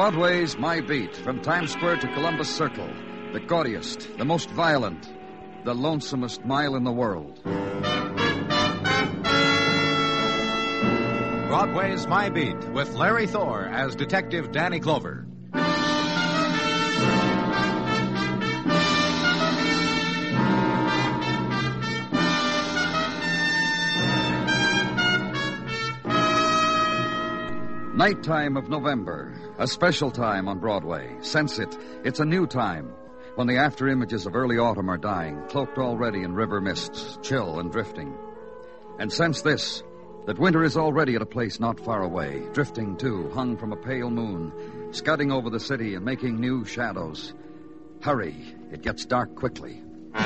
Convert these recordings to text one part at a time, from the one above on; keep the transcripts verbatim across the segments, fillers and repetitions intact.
Broadway's My Beat, from Times Square to Columbus Circle. The gaudiest, the most violent, the lonesomest mile in the world. Broadway's My Beat, with Larry Thor as Detective Danny Clover. Nighttime of November, a special time on Broadway. Sense it. It's a new time, when the after-images of early autumn are dying, cloaked already in river mists, chill and drifting. And sense this, that winter is already at a place not far away, drifting too, hung from a pale moon, scudding over the city and making new shadows. Hurry, it gets dark quickly.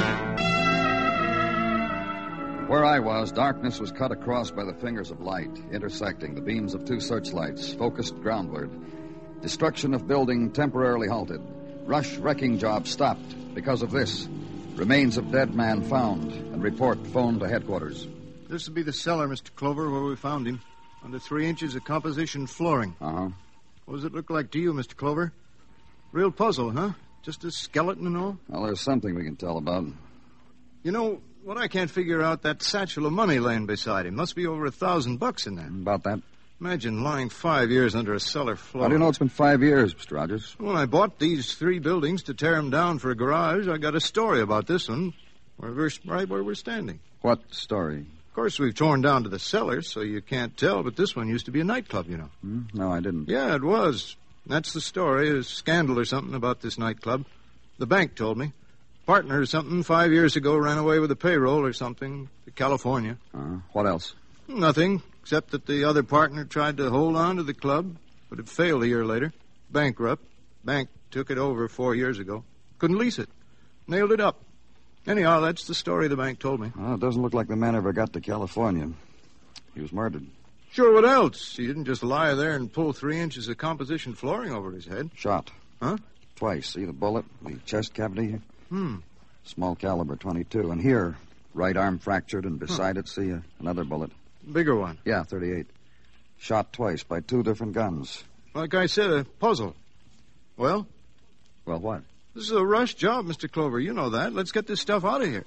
Where I was, darkness was cut across by the fingers of light, intersecting the beams of two searchlights, focused groundward. Destruction of building temporarily halted. Rush wrecking job stopped because of this. Remains of dead man found, and report phoned to headquarters. This would be the cellar, Mister Clover, where we found him. Under three inches of composition flooring. Uh-huh. What does it look like to you, Mister Clover? Real puzzle, huh? Just a skeleton and all? Well, there's something we can tell about. You know, what I can't figure out, that satchel of money laying beside him. Must be over a thousand bucks in there. About that? Imagine lying five years under a cellar floor. How do you know it's been five years, Mister Rogers? When I bought these three buildings to tear them down for a garage, I got a story about this one, where we're, right where we're standing. What story? Of course, we've torn down to the cellar, so you can't tell, but this one used to be a nightclub, you know. Hmm? No, I didn't. Yeah, it was. That's the story, a scandal or something about this nightclub. The bank told me. Partner or something five years ago ran away with a payroll or something to California. Uh, what else? Nothing, except that the other partner tried to hold on to the club, but it failed a year later. Bankrupt. Bank took it over four years ago. Couldn't lease it. Nailed it up. Anyhow, that's the story the bank told me. Well, it doesn't look like the man ever got to California. He was murdered. Sure, what else? He didn't just lie there and pull three inches of composition flooring over his head. Shot. Huh? Twice. See the bullet? The chest cavity? Hmm. Small caliber twenty-two. And here, right arm fractured, and beside huh. it, see, uh, another bullet. Bigger one? Yeah, thirty-eight. Shot twice by two different guns. Like I said, a puzzle. Well? Well, what? This is a rush job, Mister Clover. You know that. Let's get this stuff out of here.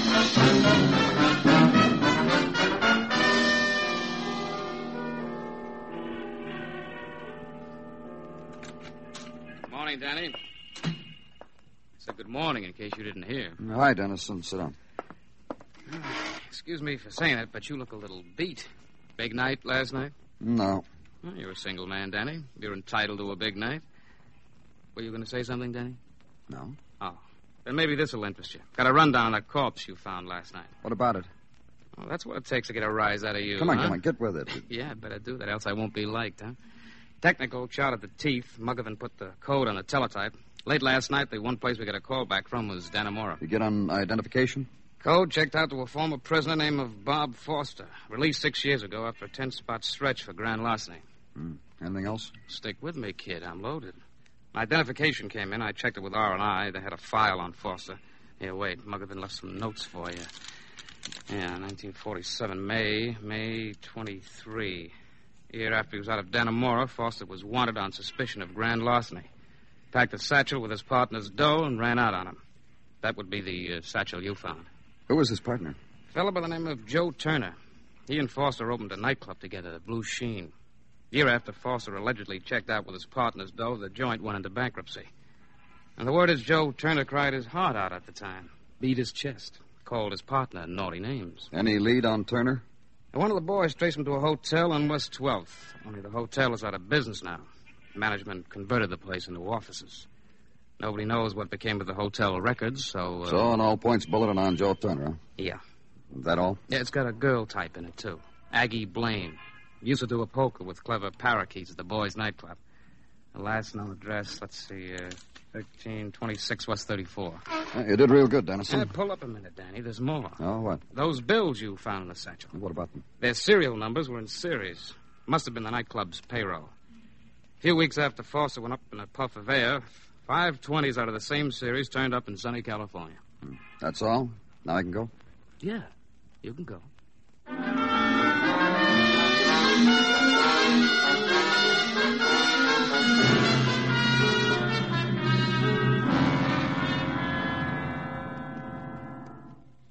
Good morning, Danny. So good morning, in case you didn't hear. Hi, Dennison. Sit down. Excuse me for saying it, but you look a little beat. Big night last night? No. Well, you're a single man, Danny. You're entitled to a big night. Were you going to say something, Danny? No. Oh. Then maybe this will interest you. Got a rundown on a corpse you found last night. What about it? Well, that's what it takes to get a rise out of you. Come on, huh? come on, get with it. Yeah, better do that, else I won't be liked, huh? Technical shot at the teeth. Mugovan put the code on the teletype. Late last night, the one place we got a call back from was Dannemora. You get on identification? Code checked out to a former prisoner named of Bob Foster. Released six years ago after a ten-spot stretch for grand larceny. Hmm. Anything else? Stick with me, kid. I'm loaded. My identification came in. I checked it with R and I. They had a file on Foster. Here, wait. Mugovan left some notes for you. Yeah, nineteen forty-seven, May, May twenty-three. A year after he was out of Dannemora, Foster was wanted on suspicion of grand larceny. Packed a satchel with his partner's dough and ran out on him. That would be the uh, satchel you found. Who was his partner? A fellow by the name of Joe Turner. He and Foster opened a nightclub together, the Blue Sheen. A year after Foster allegedly checked out with his partner's dough, the joint went into bankruptcy. And the word is Joe Turner cried his heart out at the time. Beat his chest. Called his partner naughty names. Any lead on Turner? And one of the boys traced him to a hotel on West twelfth. Only the hotel is out of business now. Management converted the place into offices. Nobody knows what became of the hotel records, so... Uh... So, an all-points bulletin on Joe Turner, huh? Yeah. Is that all? Yeah, it's got a girl type in it, too. Aggie Blaine. Used to do a poker with clever parakeets at the boys' nightclub. The last known address, let's see, uh, thirteen twenty-six West thirty-four. Uh, you did real good, Dennison. Uh, pull up a minute, Danny. There's more. Oh, what? Those bills you found in the satchel. What about them? Their serial numbers were in series. Must have been the nightclub's payroll. A few weeks after Foster went up in a puff of air, five twenties out of the same series turned up in sunny California. Hmm. That's all? Now I can go? Yeah, you can go.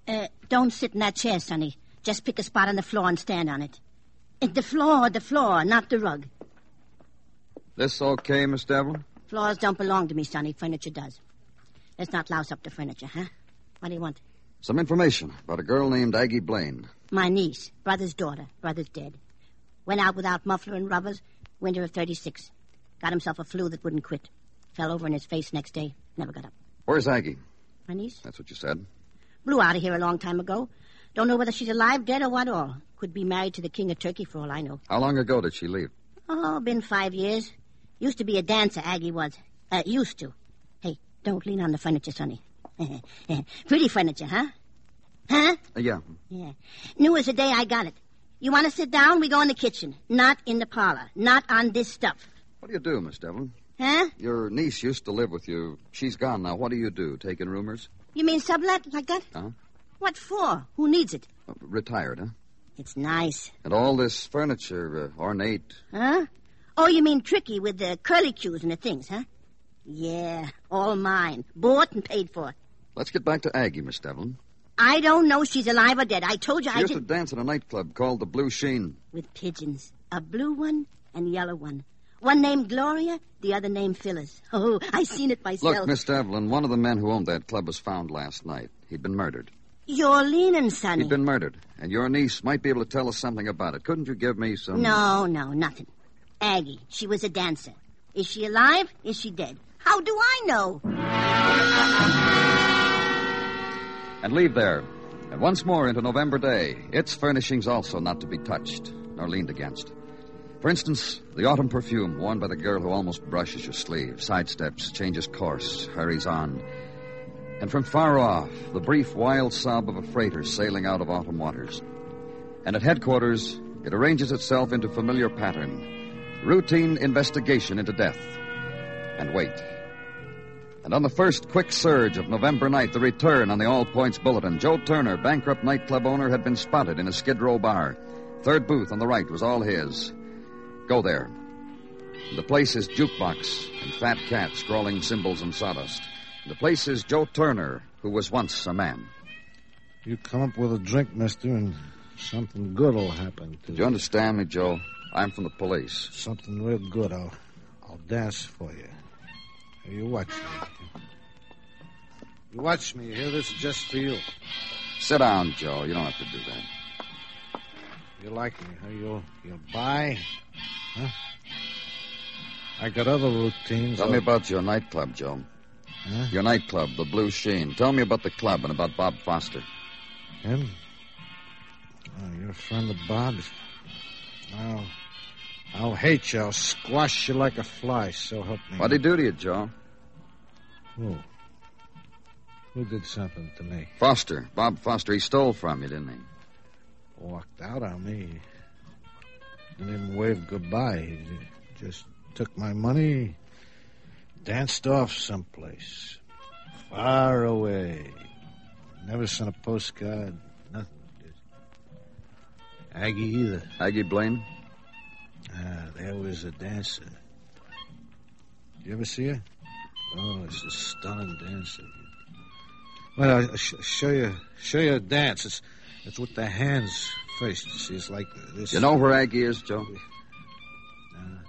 Uh, don't sit in that chair, Sonny. Just pick a spot on the floor and stand on it. Uh, the floor, the floor, not the rug. This okay, Miss Devlin? Floors don't belong to me, Sonny. Furniture does. Let's not louse up the furniture, huh? What do you want? Some information about a girl named Aggie Blaine. My niece. Brother's daughter. Brother's dead. Went out without muffler and rubbers. Winter of thirty-six. Got himself a flu that wouldn't quit. Fell over in his face next day. Never got up. Where's Aggie? My niece? That's what you said. Blew out of here a long time ago. Don't know whether she's alive, dead, or what all. Could be married to the king of Turkey for all I know. How long ago did she leave? Oh, been five years. Used to be a dancer, Aggie was. Uh, used to. Hey, don't lean on the furniture, Sonny. Pretty furniture, huh? Huh? Uh, yeah. Yeah. New as the day I got it. You want to sit down? We go in the kitchen. Not in the parlor. Not on this stuff. What do you do, Miss Devlin? Huh? Your niece used to live with you. She's gone now. What do you do? Take in roomers? You mean sublet like that? Uh-huh. What for? Who needs it? Uh, retired, huh? It's nice. And all this furniture, uh, ornate. Huh? Oh, you mean tricky with the curlicues and the things, huh? Yeah, all mine. Bought and paid for. Let's get back to Aggie, Miss Devlin. I don't know if she's alive or dead. I told you she I used did... to dance at a nightclub called the Blue Sheen. With pigeons. A blue one and yellow one. One named Gloria, the other named Phyllis. Oh, I seen it myself. Look, Miss Devlin, one of the men who owned that club was found last night. He'd been murdered. You're leaning, Sonny. He'd been murdered, and your niece might be able to tell us something about it. Couldn't you give me some... No, no, nothing. Aggie, she was a dancer. Is she alive? Is she dead? How do I know? And leave there. And once more into November Day, its furnishings also not to be touched, nor leaned against. For instance, the autumn perfume worn by the girl who almost brushes your sleeve, sidesteps, changes course, hurries on. And from far off, the brief, wild sob of a freighter sailing out of autumn waters. And at headquarters, it arranges itself into familiar pattern. Routine investigation into death. And wait. And on the first quick surge of November night, the return on the All Points Bulletin. Joe Turner, bankrupt nightclub owner, had been spotted in a Skid Row bar. Third booth on the right was all his. Go there. The place is jukebox and fat cat scrawling symbols in sawdust. The place is Joe Turner, who was once a man. You come up with a drink, mister, and something good will happen to you. Do you understand me, Joe? I'm from the police. Something real good. I'll, I'll dance for you. Here, you watch me. You watch me. Here, this is just for you. Sit down, Joe. You don't have to do that. You like me, huh? You'll, you'll buy? Huh? I got other routines. Tell I'll... me about your nightclub, Joe. Huh? Your nightclub, the Blue Sheen. Tell me about the club and about Bob Foster. Him? Oh, you're a friend of Bob's? I'll, I'll hate you. I'll squash you like a fly, so help me. What'd he do to you, Joe? Who? Who did something to me? Foster. Bob Foster. He stole from you, didn't he? Walked out on me. Didn't even wave goodbye. He just took my money, danced off someplace. Far away. Never sent a postcard. Nothing. Aggie either. Aggie Blaine? Ah, there was a dancer. You ever see her? Oh, it's a stunning dancer. Well, I'll sh- show you, show you a dance. It's, it's with the hands first. You see, it's like this. You know where Aggie is, Joe? Uh,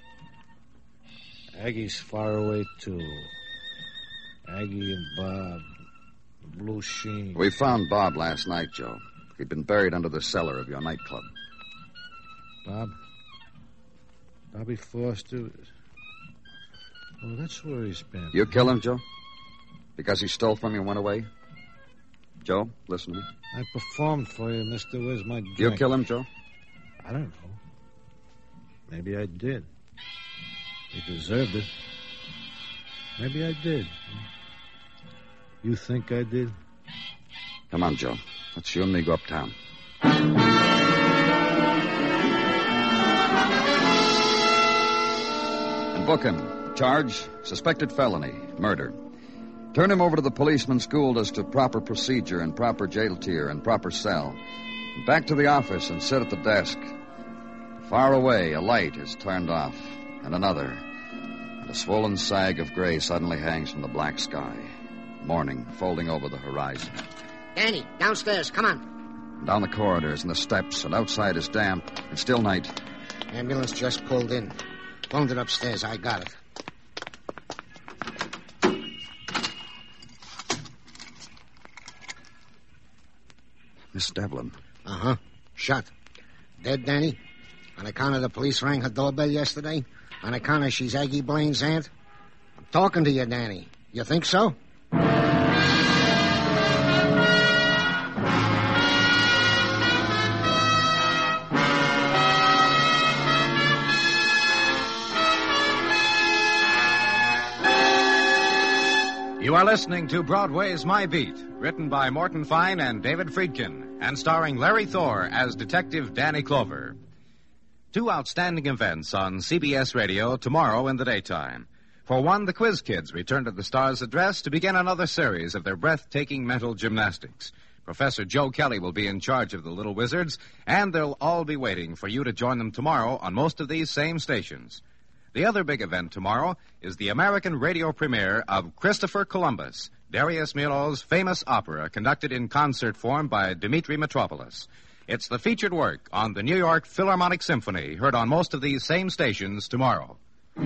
Aggie's far away, too. Aggie and Bob. The Blue Sheen. We found Bob last night, Joe. He'd been buried under the cellar of your nightclub. Bob? Bobby Foster? Oh, that's where he's been. You kill him, Joe? Because he stole from you and went away? Joe, listen to me. I performed for you, mister. Where's my drink? You kill him, Joe? I don't know. Maybe I did. He deserved it. Maybe I did. You think I did? Come on, Joe. Let's you and me go uptown. And book him. Charge, suspected felony, murder. Turn him over to the policeman schooled as to proper procedure and proper jail tier and proper cell. And back to the office and sit at the desk. Far away, a light is turned off, and another. And a swollen sag of gray suddenly hangs from the black sky. Morning folding over the horizon. Danny, downstairs. Come on. Down the corridors and the steps, and outside is damp. It's still night. Ambulance just pulled in. Phoned it upstairs. I got it. Miss Devlin. Uh-huh. Shot. Dead, Danny? On account of the police rang her doorbell yesterday? On account of she's Aggie Blaine's aunt? I'm talking to you, Danny. You think so? You are listening to Broadway's My Beat, written by Morton Fine and David Friedkin, and starring Larry Thor as Detective Danny Clover. Two outstanding events on C B S Radio tomorrow in the daytime. For one, the Quiz Kids return to the Star's address to begin another series of their breathtaking mental gymnastics. Professor Joe Kelly will be in charge of the Little Wizards, and they'll all be waiting for you to join them tomorrow on most of these same stations. The other big event tomorrow is the American radio premiere of Christopher Columbus, Darius Milhaud's famous opera conducted in concert form by Dmitri Mitropoulos. It's the featured work on the New York Philharmonic Symphony, heard on most of these same stations tomorrow.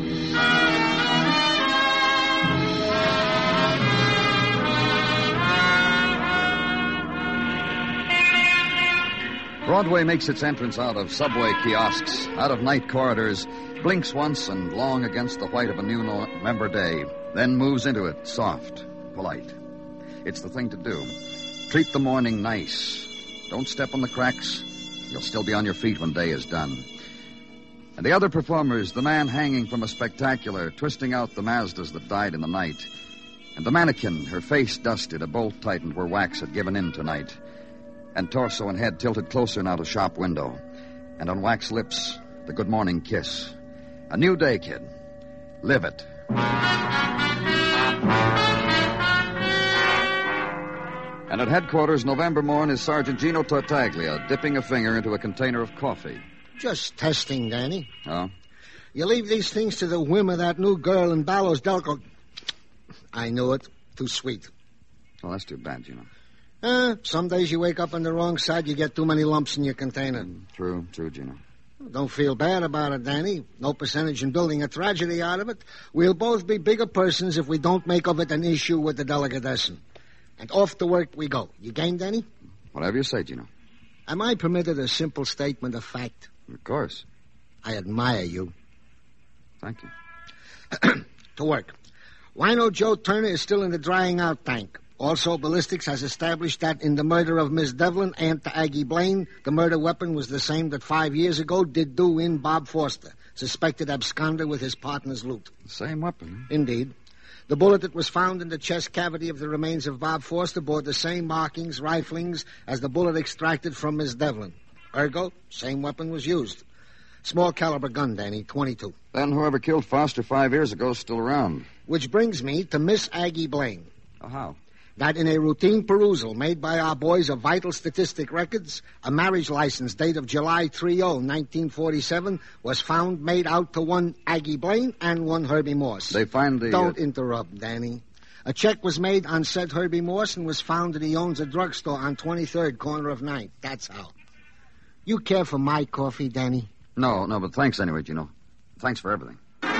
Broadway makes its entrance out of subway kiosks, out of night corridors, blinks once and long against the white of a new November day, then moves into it, soft, polite. It's the thing to do. Treat the morning nice. Don't step on the cracks. You'll still be on your feet when day is done. And the other performers, the man hanging from a spectacular, twisting out the Mazdas that died in the night, and the mannequin, her face dusted, a bolt tightened where wax had given in tonight, and torso and head tilted closer now to shop window, and on wax lips, the good morning kiss. A new day, kid. Live it. And at headquarters, November morn, is Sergeant Gino Tartaglia dipping a finger into a container of coffee. Just testing, Danny. Oh? You leave these things to the whim of that new girl in Ballos Delco. I knew it. Too sweet. Well, that's too bad, Gino. Uh, some days you wake up on the wrong side, you get too many lumps in your container. Mm, true, true, Gino. Don't feel bad about it, Danny. No percentage in building a tragedy out of it. We'll both be bigger persons if we don't make of it an issue with the delicatessen. And off to work we go. You game, Danny? Whatever you say, Gino. Am I permitted a simple statement of fact? Of course. I admire you. Thank you. To work. Wino Joe Turner is still in the drying out tank. Also, ballistics has established that in the murder of Miss Devlin, aunt to Aggie Blaine, the murder weapon was the same that five years ago did do in Bob Foster, suspected absconder with his partner's loot. The same weapon? Indeed. The bullet that was found in the chest cavity of the remains of Bob Foster bore the same markings, riflings, as the bullet extracted from Miss Devlin. Ergo, same weapon was used. Small caliber gun, Danny, twenty-two. Then whoever killed Foster five years ago is still around. Which brings me to Miss Aggie Blaine. Oh, how? That in a routine perusal made by our boys of vital statistic records, a marriage license date of July thirtieth, nineteen forty-seven, was found made out to one Aggie Blaine and one Herbie Morse. They find the... Don't uh... interrupt, Danny. A check was made on said Herbie Morse and was found that he owns a drugstore on twenty-third, corner of ninth. That's how. You care for my coffee, Danny? No, no, but thanks anyway, Gino. Thanks for everything.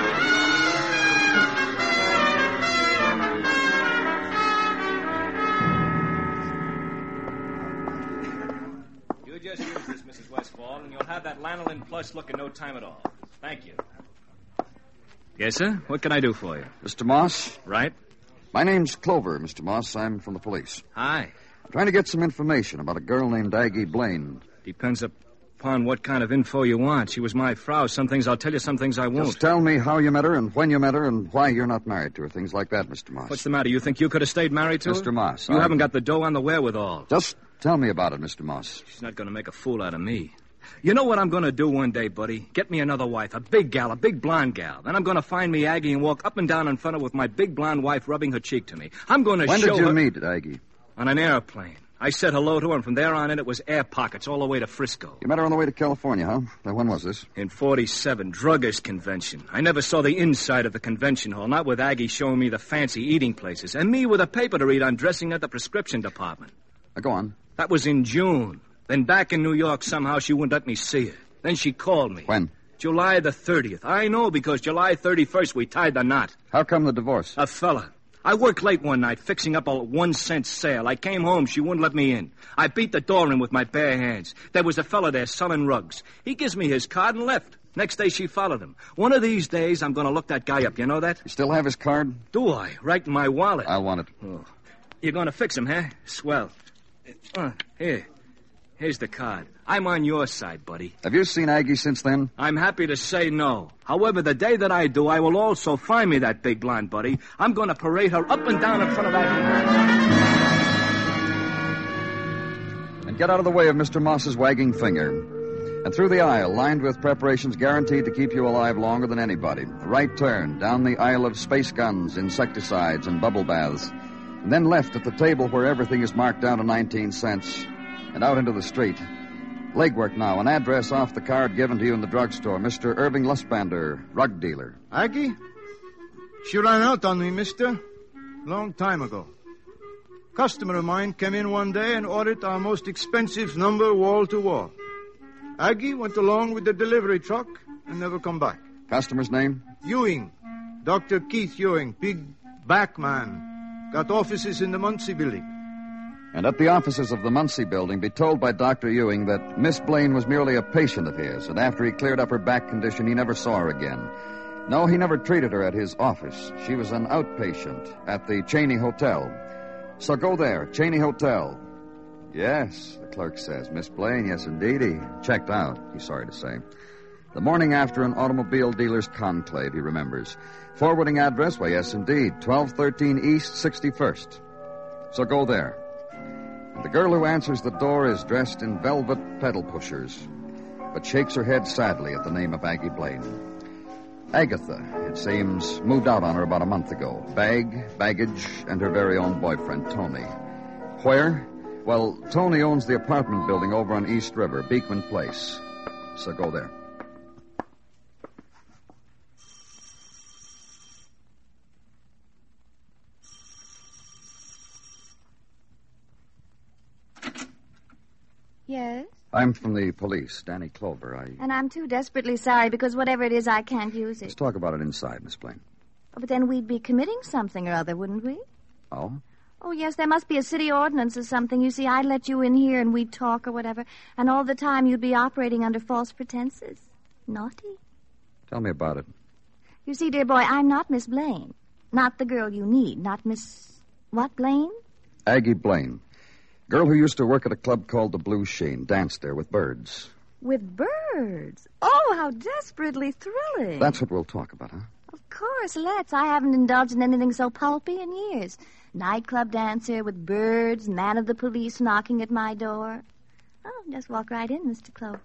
Just use this, Missus Westfall, and you'll have that lanolin plush look in no time at all. Thank you. Yes, sir? What can I do for you? Mister Moss? Right. My name's Clover, Mister Moss. I'm from the police. Hi. I'm trying to get some information about a girl named Aggie Blaine. Depends upon what kind of info you want. She was my Frau. Some things I'll tell you, some things I won't. Just tell me how you met her and when you met her and why you're not married to her. Things like that, Mister Moss. What's the matter? You think you could have stayed married to her? Mister Moss. You I... haven't got the dough on the wherewithal. Just... tell me about it, Mister Moss. She's not going to make a fool out of me. You know what I'm going to do one day, buddy? Get me another wife, a big gal, a big blonde gal. Then I'm going to find me Aggie and walk up and down in front of her with my big blonde wife rubbing her cheek to me. I'm going to show her... When did you meet Aggie? On an airplane. I said hello to her, and from there on in, it was air pockets all the way to Frisco. You met her on the way to California, huh? Now, when was this? In forty-seven, Druggers Convention. I never saw the inside of the convention hall, not with Aggie showing me the fancy eating places, and me with a paper to read on dressing at the prescription department. Uh, go on. That was in June. Then back in New York, somehow she wouldn't let me see her. Then she called me. When? July the thirtieth. I know, because July thirty-first we tied the knot. How come the divorce? A fella. I worked late one night fixing up a one-cent sale. I came home. She wouldn't let me in. I beat the door in with my bare hands. There was a fella there selling rugs. He gives me his card and left. Next day, she followed him. One of these days, I'm going to look that guy up. You know that? You still have his card? Do I? Right in my wallet. I want it. Oh. You're going to fix him, huh? Swell. Uh, here. Here's the card. I'm on your side, buddy. Have you seen Aggie since then? I'm happy to say no. However, the day that I do, I will also find me that big blonde buddy. I'm going to parade her up and down in front of that... And get out of the way of Mister Moss's wagging finger. And through the aisle, lined with preparations guaranteed to keep you alive longer than anybody. A right turn, down the aisle of space guns, insecticides, and bubble baths. And then left at the table where everything is marked down to nineteen cents. And out into the street. Legwork now, an address off the card given to you in the drugstore. Mister Irving Lustbander, rug dealer. Aggie? She ran out on me, mister. Long time ago. Customer of mine came in one day and ordered our most expensive number wall to wall. Aggie went along with the delivery truck and never come back. Customer's name? Ewing. Doctor Keith Ewing, big back man. Got offices in the Muncie building. And at the offices of the Muncie building, be told by Doctor Ewing that Miss Blaine was merely a patient of his, and after he cleared up her back condition, he never saw her again. No, he never treated her at his office. She was an outpatient at the Cheney Hotel. So go there, Cheney Hotel. Yes, the clerk says. Miss Blaine, yes, indeed. He checked out, he's sorry to say. The morning after an automobile dealer's conclave, he remembers. Forwarding address, well, yes, indeed, twelve thirteen East sixty-first. So go there. The girl who answers the door is dressed in velvet pedal pushers, but shakes her head sadly at the name of Aggie Blaine. Agatha, it seems, moved out on her about a month ago. Bag, baggage, and her very own boyfriend, Tony. Where? Well, Tony owns the apartment building over on East River, Beekman Place. So go there. Yes? I'm from the police, Danny Clover. I... And I'm too desperately sorry because whatever it is, I can't use it. Let's talk about it inside, Miss Blaine. Oh, but then we'd be committing something or other, wouldn't we? Oh? Oh, yes, there must be a city ordinance or something. You see, I'd let you in here and we'd talk or whatever, and all the time you'd be operating under false pretenses. Naughty. Tell me about it. You see, dear boy, I'm not Miss Blaine. Not the girl you need. Not Miss... What, Blaine? Aggie Blaine. Girl who used to work at a club called the Blue Sheen. Danced there with birds. With birds? Oh, how desperately thrilling. That's what we'll talk about, huh? Of course, let's. I haven't indulged in anything so pulpy in years. Nightclub dancer with birds, man of the police knocking at my door. Oh, just walk right in, Mister Clover.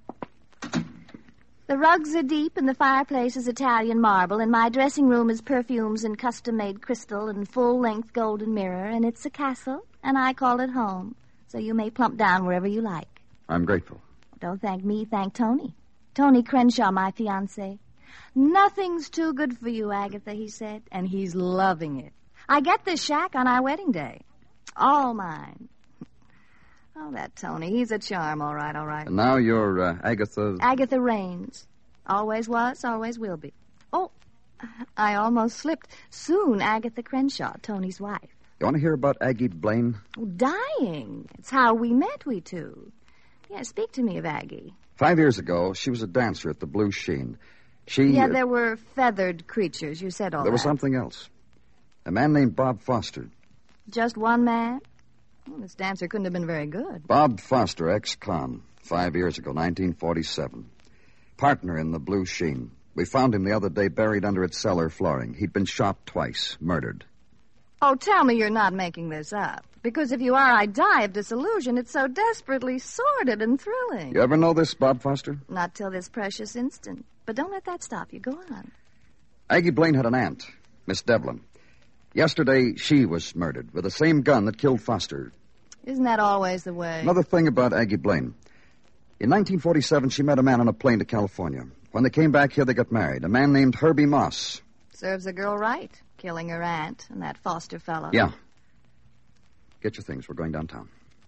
The rugs are deep and the fireplace is Italian marble, and my dressing room is perfumes and custom-made crystal and full-length golden mirror, and it's a castle, and I call it home, so you may plump down wherever you like. I'm grateful. Don't thank me, thank Tony. Tony Crenshaw, my fiancé. Nothing's too good for you, Agatha, he said, and he's loving it. I get this shack on our wedding day. All mine. Oh, that Tony. He's a charm, all right, all right. And now you're uh, Agatha... Agatha Raines. Always was, always will be. Oh, I almost slipped. Soon, Agatha Crenshaw, Tony's wife. You want to hear about Aggie Blaine? Oh, dying. It's how we met, we two. Yeah, speak to me of Aggie. Five years ago, she was a dancer at the Blue Sheen. She... Yeah, uh, there were feathered creatures. You said all There that. was something else. A man named Bob Foster. Just one man? Well, this dancer couldn't have been very good. Bob Foster, ex-con, five years ago, nineteen forty-seven. Partner in the Blue Sheen. We found him the other day buried under its cellar flooring. He'd been shot twice, murdered. Oh, tell me you're not making this up. Because if you are, I die of disillusion. It's so desperately sordid and thrilling. You ever know this, Bob Foster? Not till this precious instant. But don't let that stop you. Go on. Aggie Blaine had an aunt, Miss Devlin. Yesterday, she was murdered with the same gun that killed Foster. Isn't that always the way? Another thing about Aggie Blaine. In nineteen forty-seven, she met a man on a plane to California. When they came back here, they got married. A man named Herbie Moss. Serves a girl right, killing her aunt and that Foster fellow. Yeah. Get your things. We're going downtown.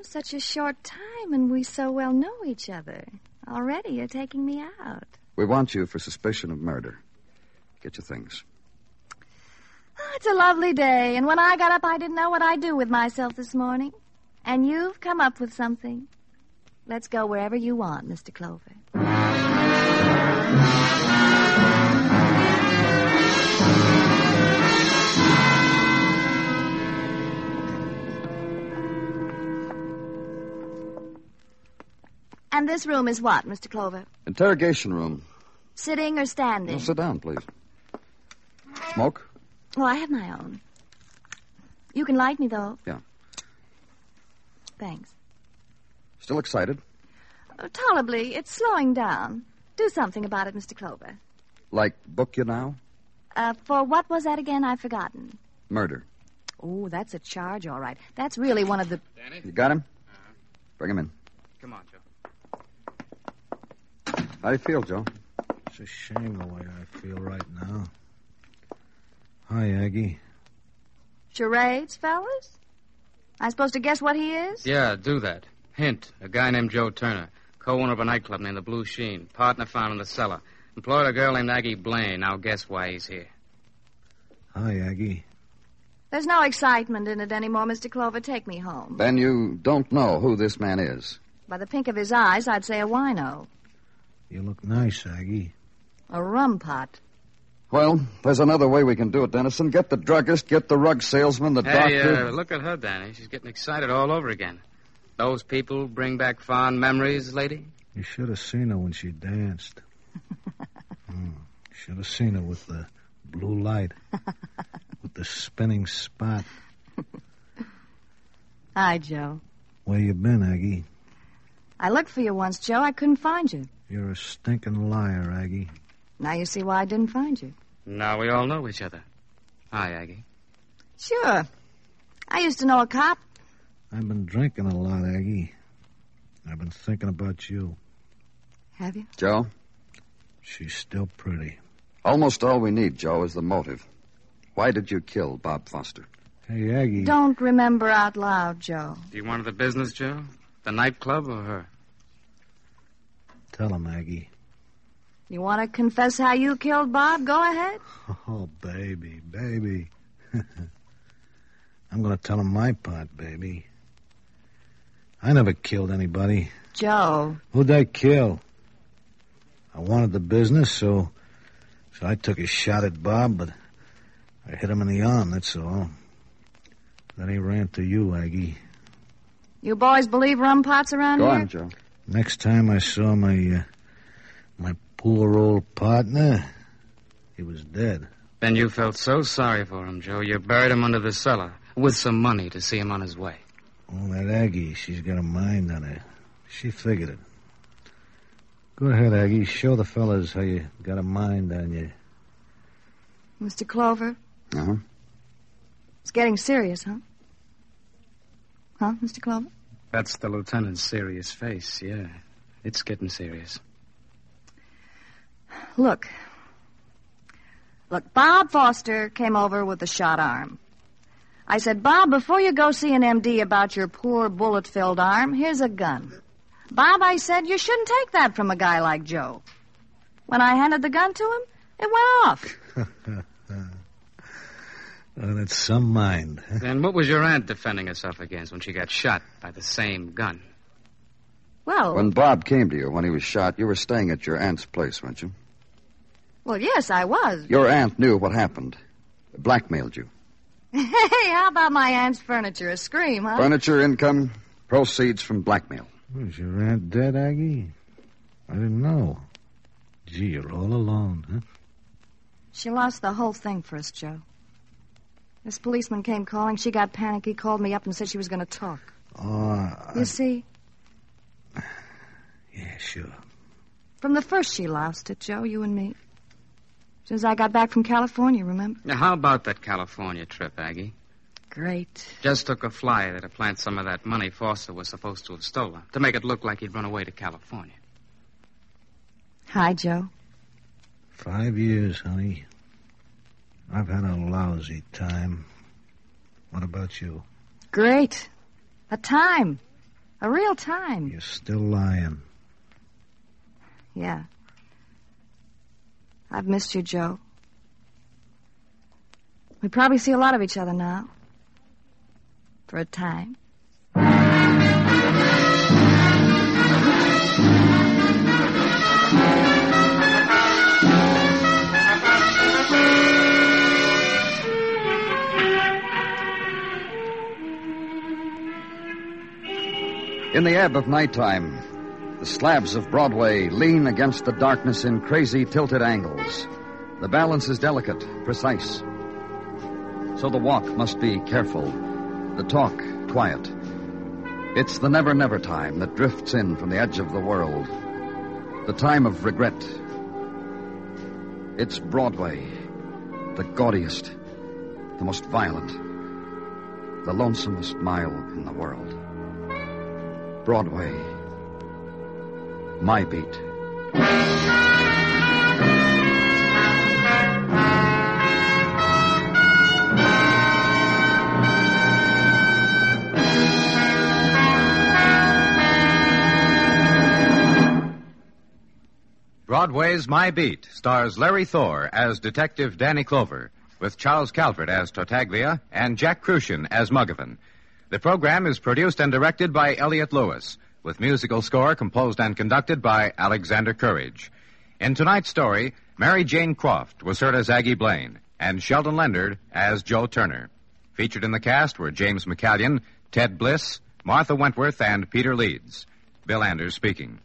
such a short time, and we so well know each other. Already you're taking me out. We want you for suspicion of murder. Get your things. Oh, it's a lovely day, and when I got up, I didn't know what I'd do with myself this morning. And you've come up with something. Let's go wherever you want, Mister Clover. And this room is what, Mister Clover? Interrogation room. Sitting or standing? Well, sit down, please. Smoke? Oh, I have my own. You can light me, though. Yeah. Thanks. Still excited? Oh, tolerably. It's slowing down. Do something about it, Mister Clover. Like book you now? Uh, for what was that again? I've forgotten. Murder. Oh, that's a charge, all right. That's really one of the... Danny? You got him? Uh-huh. Bring him in. Come on, Joe. How do you feel, Joe? It's a shame the way I feel right now. Hi, Aggie. Charades, fellas? I'm supposed to guess what he is? Yeah, do that. Hint, a guy named Joe Turner, co-owner of a nightclub named the Blue Sheen, partner found in the cellar. Employed a girl named Aggie Blaine. Now guess why he's here. Hi, Aggie. There's no excitement in it anymore, Mister Clover. Take me home. Then you don't know who this man is. By the pink of his eyes, I'd say a wino. You look nice, Aggie. A rum pot. Well, there's another way we can do it, Dennison. Get the druggist, get the rug salesman, the hey, doctor. Uh, look at her, Danny. She's getting excited all over again. Those people bring back fond memories, lady? You should have seen her when she danced. mm, should have seen her with the blue light. With the spinning spot. Hi, Joe. Where you been, Aggie? I looked for you once, Joe. I couldn't find you. You're a stinking liar, Aggie. Now you see why I didn't find you. Now we all know each other. Hi, Aggie. Sure. I used to know a cop. I've been drinking a lot, Aggie. I've been thinking about you. Have you? Joe? She's still pretty. Almost all we need, Joe, is the motive. Why did you kill Bob Foster? Hey, Aggie. Don't remember out loud, Joe. Do you want the business, Joe? The nightclub or her? Tell him, Aggie. You want to confess how you killed Bob? Go ahead. Oh, baby, baby. I'm going to tell him my part, baby. I never killed anybody. Joe. Who'd I kill? I wanted the business, so so I took a shot at Bob, but I hit him in the arm, that's all. Then he ran to you, Aggie. You boys believe rum pots around Go here? on, Joe. Next time I saw my, uh, my poor old partner, he was dead. Then you felt so sorry for him, Joe, you buried him under the cellar with some money to see him on his way. Oh, that Aggie, she's got a mind on her. She figured it. Go ahead, Aggie. Show the fellas how you got a mind on you. Mister Clover? Uh-huh. It's getting serious, huh? Huh, Mister Clover? That's the lieutenant's serious face, yeah. It's getting serious. Look. Look, Bob Foster came over with a shot arm. I said, Bob, before you go see an M D about your poor bullet-filled arm, here's a gun. Bob, I said, you shouldn't take that from a guy like Joe. When I handed the gun to him, it went off. Oh, that's some mind. Huh? Then what was your aunt defending herself against when she got shot by the same gun? Well... When Bob came to you, when he was shot, you were staying at your aunt's place, weren't you? Well, yes, I was. Your aunt knew what happened. Blackmailed you. Hey, how about my aunt's furniture? A scream, huh? Furniture, income, proceeds from blackmail. Was your aunt dead, Aggie? I didn't know. Gee, you're all alone, huh? She lost the whole thing for us, Joe. This policeman came calling. She got panicky, called me up and said she was going to talk. Oh, I... You see? Yeah, sure. From the first she lost it, Joe, you and me. As soon as I got back from California, remember? Now, how about that California trip, Aggie? Great. Just took a flyer to plant some of that money Foster was supposed to have stolen, to make it look like he'd run away to California. Hi, Joe. Five years, honey. I've had a lousy time. What about you? Great. A time. A real time. You're still lying. Yeah. I've missed you, Joe. We probably see a lot of each other now. For a time. In the ebb of nighttime, the slabs of Broadway lean against the darkness in crazy tilted angles. The balance is delicate, precise. So the walk must be careful, the talk quiet. It's the never-never time that drifts in from the edge of the world. The time of regret. It's Broadway, the gaudiest, the most violent, the lonesomest mile in the world. Broadway, my beat. Broadway's My Beat stars Larry Thor as Detective Danny Clover, with Charles Calvert as Tartaglia and Jack Crucian as Muggavan. The program is produced and directed by Elliott Lewis, with musical score composed and conducted by Alexander Courage. In tonight's story, Mary Jane Croft was heard as Aggie Blaine, and Sheldon Leonard as Joe Turner. Featured in the cast were James McCallion, Ted Bliss, Martha Wentworth, and Peter Leeds. Bill Anders speaking.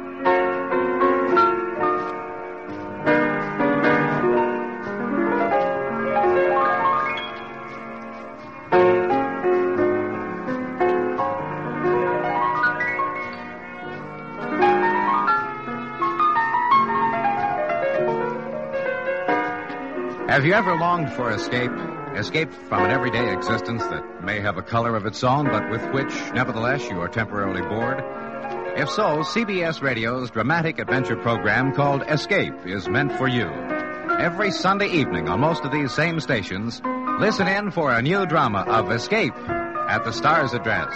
Have you ever longed for escape? Escape from an everyday existence that may have a color of its own, but with which, nevertheless, you are temporarily bored? If so, C B S Radio's dramatic adventure program called Escape is meant for you. Every Sunday evening on most of these same stations, listen in for a new drama of Escape at the Star's address.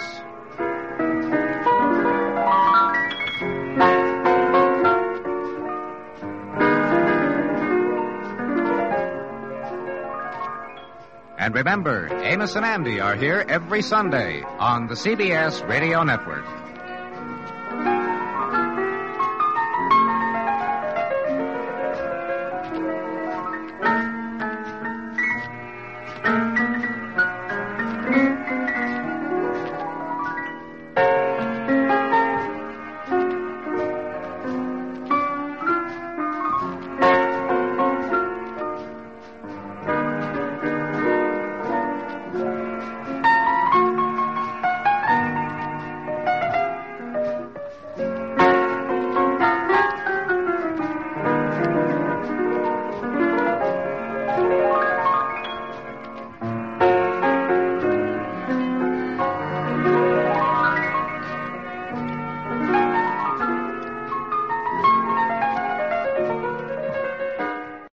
And remember, Amos and Andy are here every Sunday on the C B S Radio Network.